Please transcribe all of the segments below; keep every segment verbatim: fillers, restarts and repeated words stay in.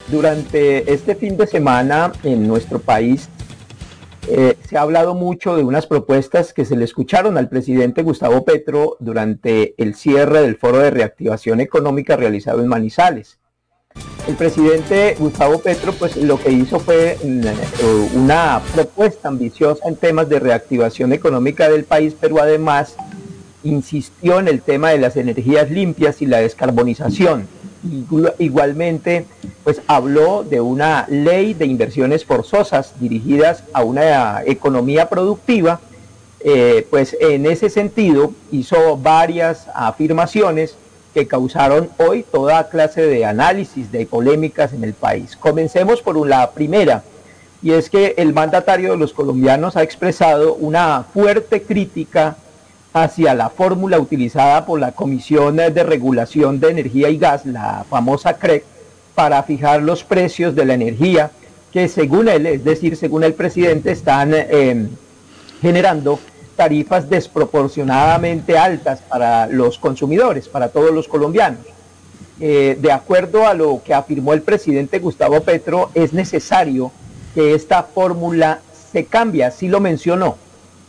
Durante este fin de semana en nuestro país eh, se ha hablado mucho de unas propuestas que se le escucharon al presidente Gustavo Petro durante el cierre del Foro de Reactivación Económica realizado en Manizales. El presidente Gustavo Petro pues lo que hizo fue una propuesta ambiciosa en temas de reactivación económica del país, pero además insistió en el tema de las energías limpias y la descarbonización. Igualmente, pues habló de una ley de inversiones forzosas dirigidas a una economía productiva. Eh, pues en ese sentido hizo varias afirmaciones que causaron hoy toda clase de análisis, de polémicas en el país. Comencemos por la primera, y es que el mandatario de los colombianos ha expresado una fuerte crítica hacia la fórmula utilizada por la Comisión de Regulación de Energía y Gas, la famosa C R E G, para fijar los precios de la energía, que según él, es decir, según el presidente, están eh, generando tarifas desproporcionadamente altas para los consumidores, para todos los colombianos. Eh, de acuerdo a lo que afirmó el presidente Gustavo Petro, es necesario que esta fórmula se cambie, así lo mencionó.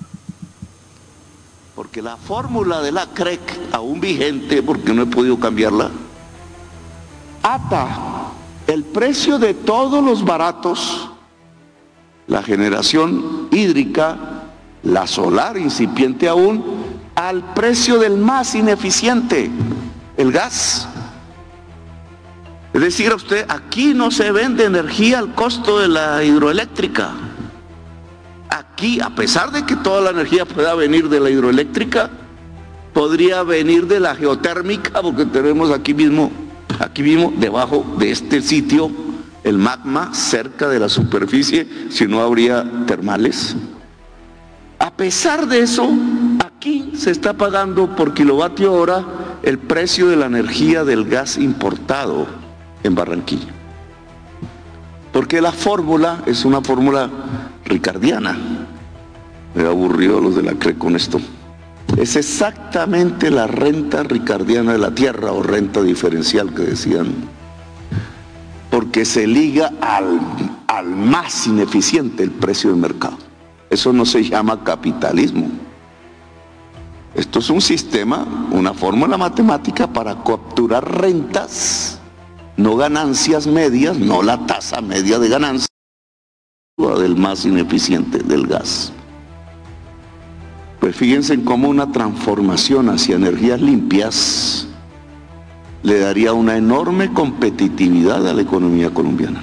Porque la fórmula de la C R E C, aún vigente, porque no he podido cambiarla, ata el precio de todos los baratos, la generación hídrica, la solar incipiente aún, al precio del más ineficiente, el gas. Es decir, a usted, aquí no se vende energía al costo de la hidroeléctrica. Aquí, a pesar de que toda la energía pueda venir de la hidroeléctrica, podría venir de la geotérmica, porque tenemos aquí mismo, aquí mismo, debajo de este sitio, el magma cerca de la superficie, si no habría termales. A pesar de eso, aquí se está pagando por kilovatio hora el precio de la energía del gas importado en Barranquilla. Porque la fórmula es una fórmula ricardiana. Me aburrió los de la C R E con esto. Es exactamente la renta ricardiana de la tierra o renta diferencial que decían. Porque se liga al, al más ineficiente el precio del mercado. Eso no se llama capitalismo. Esto es un sistema, una fórmula matemática para capturar rentas, no ganancias medias, no la tasa media de ganancia del más ineficiente del gas. Pues fíjense en cómo una transformación hacia energías limpias le daría una enorme competitividad a la economía colombiana.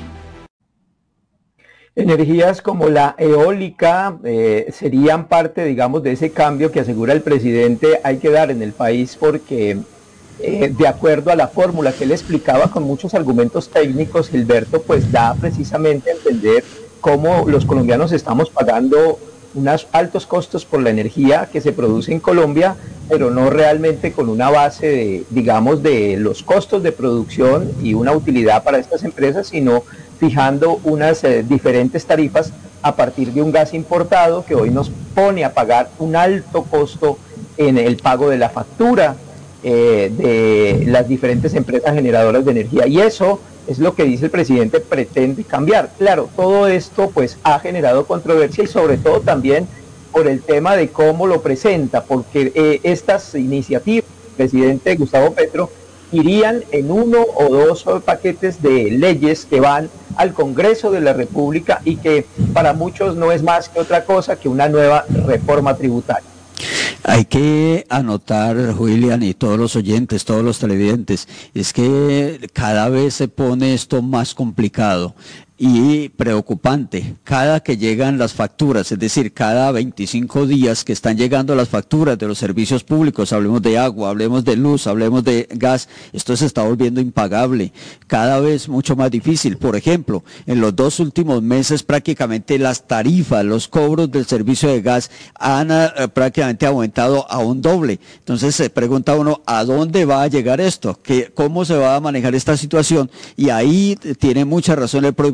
Energías como la eólica eh, serían parte, digamos, de ese cambio que asegura el presidente hay que dar en el país, porque eh, de acuerdo a la fórmula que él explicaba con muchos argumentos técnicos, Gilberto, pues da precisamente a entender cómo los colombianos estamos pagando unos altos costos por la energía que se produce en Colombia, pero no realmente con una base de, digamos, de los costos de producción y una utilidad para estas empresas, sino fijando unas eh, diferentes tarifas a partir de un gas importado que hoy nos pone a pagar un alto costo en el pago de la factura eh, de las diferentes empresas generadoras de energía. Y eso es lo que dice el presidente pretende cambiar. Claro, todo esto pues ha generado controversia y sobre todo también por el tema de cómo lo presenta, porque eh, estas iniciativas del presidente Gustavo Petro irían en uno o dos paquetes de leyes que van al Congreso de la República y que para muchos no es más que otra cosa que una nueva reforma tributaria. Hay que anotar, William, y todos los oyentes, todos los televidentes, es que cada vez se pone esto más complicado y preocupante. Cada que llegan las facturas, es decir, cada veinticinco días que están llegando las facturas de los servicios públicos, hablemos de agua, hablemos de luz, hablemos de gas, esto se está volviendo impagable, cada vez mucho más difícil. Por ejemplo, en los dos últimos meses prácticamente las tarifas, los cobros del servicio de gas han uh, prácticamente aumentado a un doble. Entonces se pregunta uno, ¿a dónde va a llegar esto? ¿Qué, ¿Cómo se va a manejar esta situación? Y ahí tiene mucha razón el propio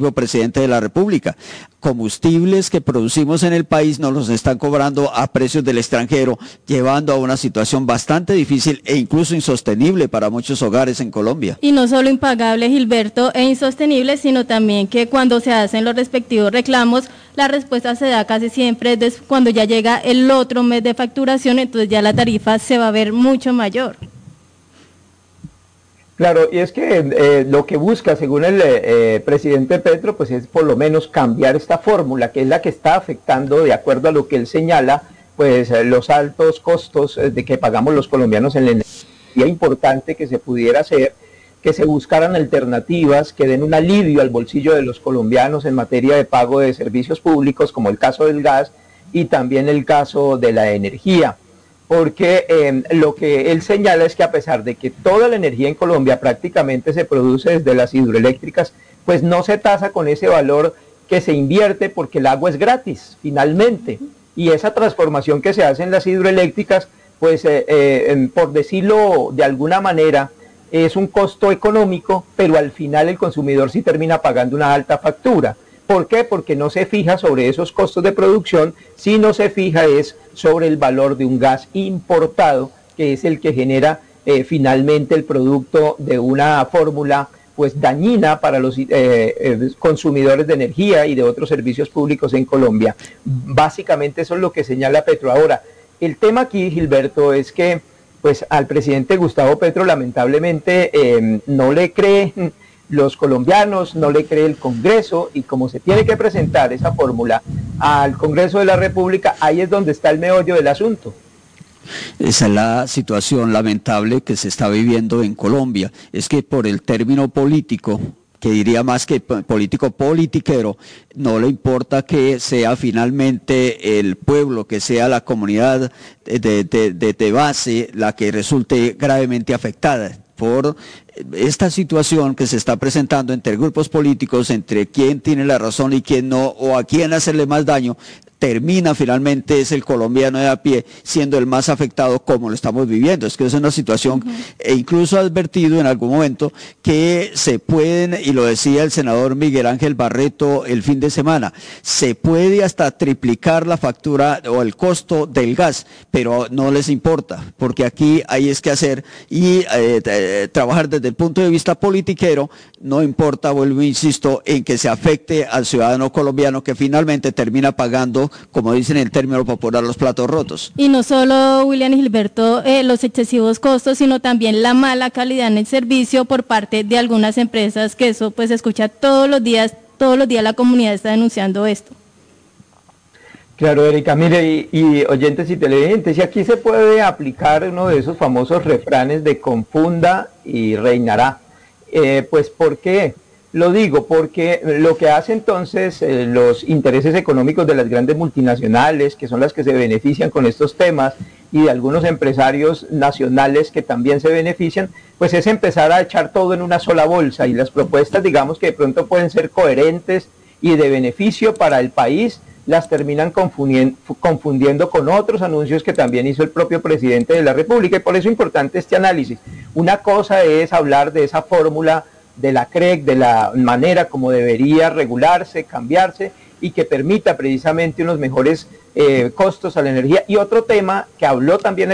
propio presidente de la República. Combustibles que producimos en el país nos los están cobrando a precios del extranjero, llevando a una situación bastante difícil e incluso insostenible para muchos hogares en Colombia. Y no solo impagable, Gilberto, e insostenible, sino también que cuando se hacen los respectivos reclamos, la respuesta se da casi siempre cuando ya llega el otro mes de facturación, entonces ya la tarifa se va a ver mucho mayor. Claro, y es que eh, lo que busca, según el eh, presidente Petro, pues es por lo menos cambiar esta fórmula, que es la que está afectando, de acuerdo a lo que él señala, pues eh, los altos costos eh, de que pagamos los colombianos en la energía. Sería importante que se pudiera hacer, que se buscaran alternativas que den un alivio al bolsillo de los colombianos en materia de pago de servicios públicos, como el caso del gas y también el caso de la energía. Porque eh, lo que él señala es que a pesar de que toda la energía en Colombia prácticamente se produce desde las hidroeléctricas, pues no se tasa con ese valor que se invierte porque el agua es gratis, finalmente. Y esa transformación que se hace en las hidroeléctricas, pues eh, eh, por decirlo de alguna manera, es un costo económico, pero al final el consumidor sí termina pagando una alta factura. ¿Por qué? Porque no se fija sobre esos costos de producción, sino se fija es sobre el valor de un gas importado, que es el que genera eh, finalmente el producto de una fórmula pues dañina para los eh, eh, consumidores de energía y de otros servicios públicos en Colombia. Básicamente eso es lo que señala Petro. Ahora, el tema aquí, Gilberto, es que pues al presidente Gustavo Petro lamentablemente eh, no le creen los colombianos, no le cree el Congreso, y como se tiene que presentar esa fórmula al Congreso de la República, ahí es donde está el meollo del asunto. Esa es la situación lamentable que se está viviendo en Colombia. Es que por el término político, que diría más que político politiquero, no le importa que sea finalmente el pueblo, que sea la comunidad de, de, de, de base la que resulte gravemente afectada por esta situación que se está presentando entre grupos políticos, entre quién tiene la razón y quién no, o a quién hacerle más daño. Termina finalmente es el colombiano de a pie siendo el más afectado, como lo estamos viviendo. Es que es una situación, uh-huh. E incluso ha advertido en algún momento que se pueden, y lo decía el senador Miguel Ángel Barreto el fin de semana, se puede hasta triplicar la factura o el costo del gas, pero no les importa, porque aquí hay es que hacer y eh, eh, trabajar desde el punto de vista politiquero. No importa, vuelvo e insisto, en que se afecte al ciudadano colombiano que finalmente termina pagando, como dicen en el término popular, los platos rotos. Y no solo, William y Gilberto, eh, los excesivos costos, sino también la mala calidad en el servicio por parte de algunas empresas, que eso pues se escucha todos los días, todos los días la comunidad está denunciando esto. Claro, Erika, mire, y, y oyentes y televidentes, y aquí se puede aplicar uno de esos famosos refranes de confunda y reinará. Eh, pues, ¿por qué? Lo digo porque lo que hace entonces eh, los intereses económicos de las grandes multinacionales, que son las que se benefician con estos temas, y de algunos empresarios nacionales que también se benefician, pues es empezar a echar todo en una sola bolsa, y las propuestas, digamos, que de pronto pueden ser coherentes y de beneficio para el país, las terminan confundiendo, confundiendo con otros anuncios que también hizo el propio presidente de la República, y por eso es importante este análisis. Una cosa es hablar de esa fórmula de la C R E C, de la manera como debería regularse, cambiarse, y que permita precisamente unos mejores eh, costos a la energía. Y otro tema que habló también el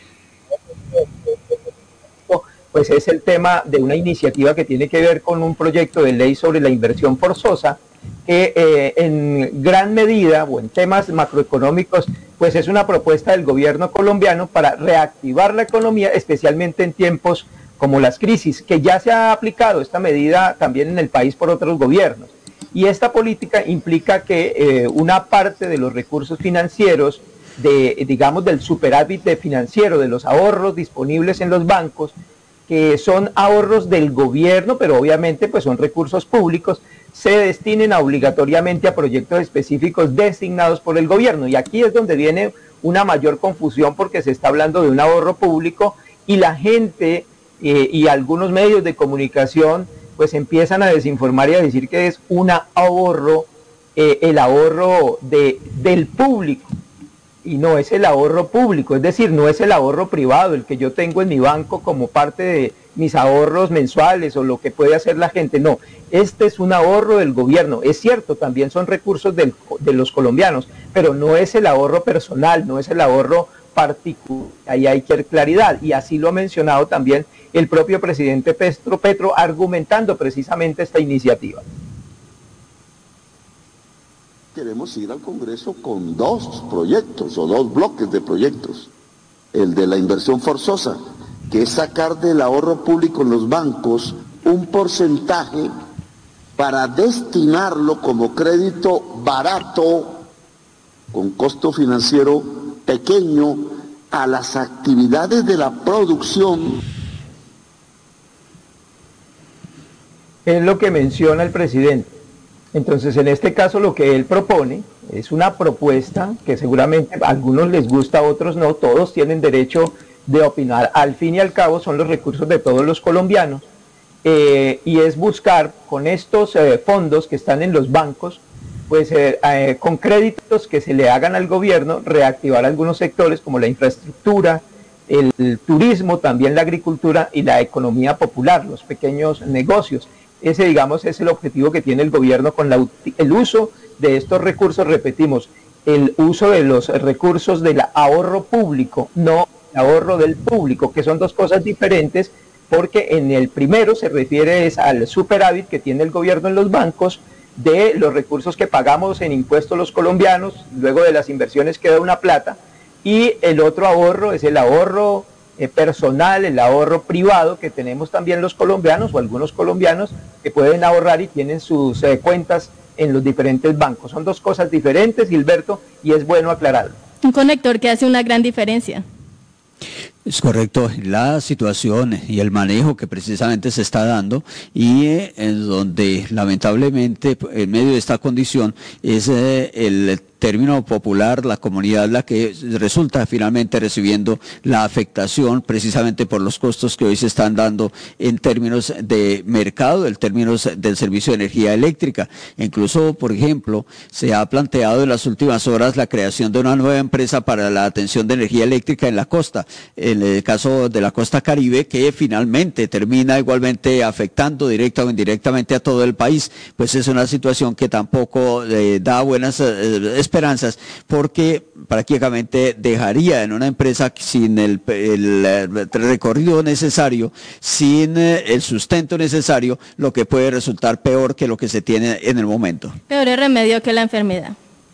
pues es el tema de una iniciativa que tiene que ver con un proyecto de ley sobre la inversión forzosa, que eh, en gran medida, o en temas macroeconómicos, pues es una propuesta del gobierno colombiano para reactivar la economía, especialmente en tiempos como las crisis, que ya se ha aplicado esta medida también en el país por otros gobiernos. Y esta política implica que eh, una parte de los recursos financieros, de, digamos, del superávit de financiero, de los ahorros disponibles en los bancos, que son ahorros del gobierno, pero obviamente pues son recursos públicos, se destinen obligatoriamente a proyectos específicos designados por el gobierno. Y aquí es donde viene una mayor confusión, porque se está hablando de un ahorro público y la gente eh, y algunos medios de comunicación pues empiezan a desinformar y a decir que es un ahorro, eh, el ahorro de, del público. Y no es el ahorro público, es decir, no es el ahorro privado, el que yo tengo en mi banco como parte de, mis ahorros mensuales o lo que puede hacer la gente. No, este es un ahorro del gobierno. Es cierto, también son recursos del, de los colombianos, pero no es el ahorro personal, no es el ahorro particular. Ahí hay que dar claridad, y así lo ha mencionado también el propio presidente Petro, Petro argumentando precisamente esta iniciativa. Queremos ir al Congreso con dos proyectos o dos bloques de proyectos. El de la inversión forzosa, que es sacar del ahorro público en los bancos un porcentaje para destinarlo como crédito barato, con costo financiero pequeño, a las actividades de la producción. Es lo que menciona el presidente. Entonces, en este caso, lo que él propone es una propuesta que seguramente a algunos les gusta, a otros no, todos tienen derecho de opinar. Al fin y al cabo, son los recursos de todos los colombianos, eh, y es buscar con estos eh, fondos que están en los bancos, pues eh, eh, con créditos que se le hagan al gobierno, reactivar algunos sectores como la infraestructura, el, el turismo, también la agricultura y la economía popular, los pequeños negocios. Ese, digamos, es el objetivo que tiene el gobierno con la, el uso de estos recursos. Repetimos, el uso de los recursos del ahorro público, no el ahorro del público, que son dos cosas diferentes, porque en el primero se refiere es al superávit que tiene el gobierno en los bancos, de los recursos que pagamos en impuestos los colombianos, luego de las inversiones queda una plata, y el otro ahorro es el ahorro eh, personal, el ahorro privado que tenemos también los colombianos, o algunos colombianos que pueden ahorrar y tienen sus eh, cuentas en los diferentes bancos. Son dos cosas diferentes, Gilberto, y es bueno aclararlo. Un conector que hace una gran diferencia. Es correcto, la situación y el manejo que precisamente se está dando, y eh, en donde lamentablemente en medio de esta condición es eh, el término popular, la comunidad la que resulta finalmente recibiendo la afectación precisamente por los costos que hoy se están dando en términos de mercado, en términos del servicio de energía eléctrica. Incluso, por ejemplo, se ha planteado en las últimas horas la creación de una nueva empresa para la atención de energía eléctrica en la costa, en el caso de la costa Caribe, que finalmente termina igualmente afectando directa o indirectamente a todo el país. Pues es una situación que tampoco eh, da buenas eh, esperanzas, porque prácticamente dejaría en una empresa sin el, el, el recorrido necesario, sin el sustento necesario, lo que puede resultar peor que lo que se tiene en el momento. Peor el remedio que la enfermedad.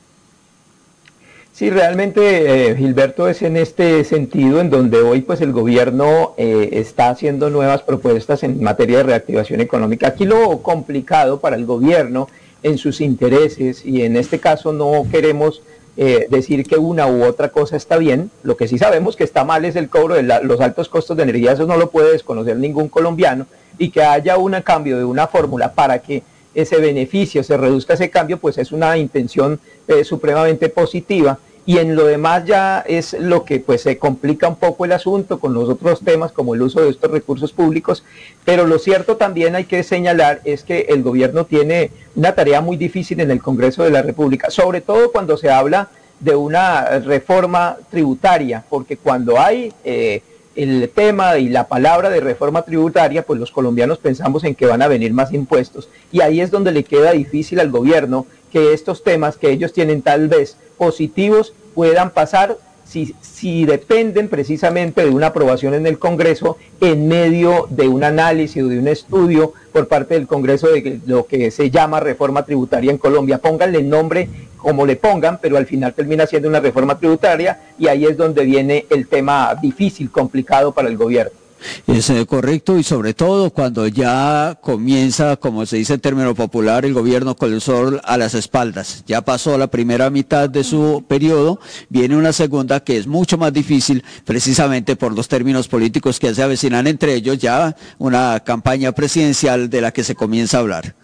Sí, realmente, eh, Gilberto, es en este sentido en donde hoy pues el gobierno eh, está haciendo nuevas propuestas en materia de reactivación económica. Aquí lo complicado para el gobierno en sus intereses, y en este caso no queremos eh, decir que una u otra cosa está bien, lo que sí sabemos que está mal es el cobro de la, los altos costos de energía, eso no lo puede desconocer ningún colombiano, y que haya un cambio de una fórmula para que ese beneficio se reduzca, ese cambio, pues es una intención eh, supremamente positiva. Y en lo demás ya es lo que pues se complica un poco el asunto con los otros temas como el uso de estos recursos públicos, pero lo cierto también hay que señalar es que el gobierno tiene una tarea muy difícil en el Congreso de la República, sobre todo cuando se habla de una reforma tributaria, porque cuando hay eh, el tema y la palabra de reforma tributaria, pues los colombianos pensamos en que van a venir más impuestos, y ahí es donde le queda difícil al gobierno que estos temas que ellos tienen tal vez positivos puedan pasar si, si dependen precisamente de una aprobación en el Congreso en medio de un análisis o de un estudio por parte del Congreso de lo que se llama reforma tributaria en Colombia. Pónganle el nombre como le pongan, pero al final termina siendo una reforma tributaria, y ahí es donde viene el tema difícil, complicado para el gobierno. Es eh, correcto, y sobre todo cuando ya comienza, como se dice en término popular, el gobierno con el sol a las espaldas. Ya pasó la primera mitad de su periodo, viene una segunda que es mucho más difícil, precisamente por los términos políticos que se avecinan, entre ellos ya una campaña presidencial de la que se comienza a hablar.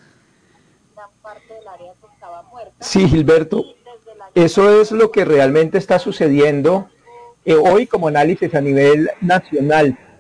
Sí, Gilberto, eso es lo que realmente está sucediendo eh, hoy como análisis a nivel nacional.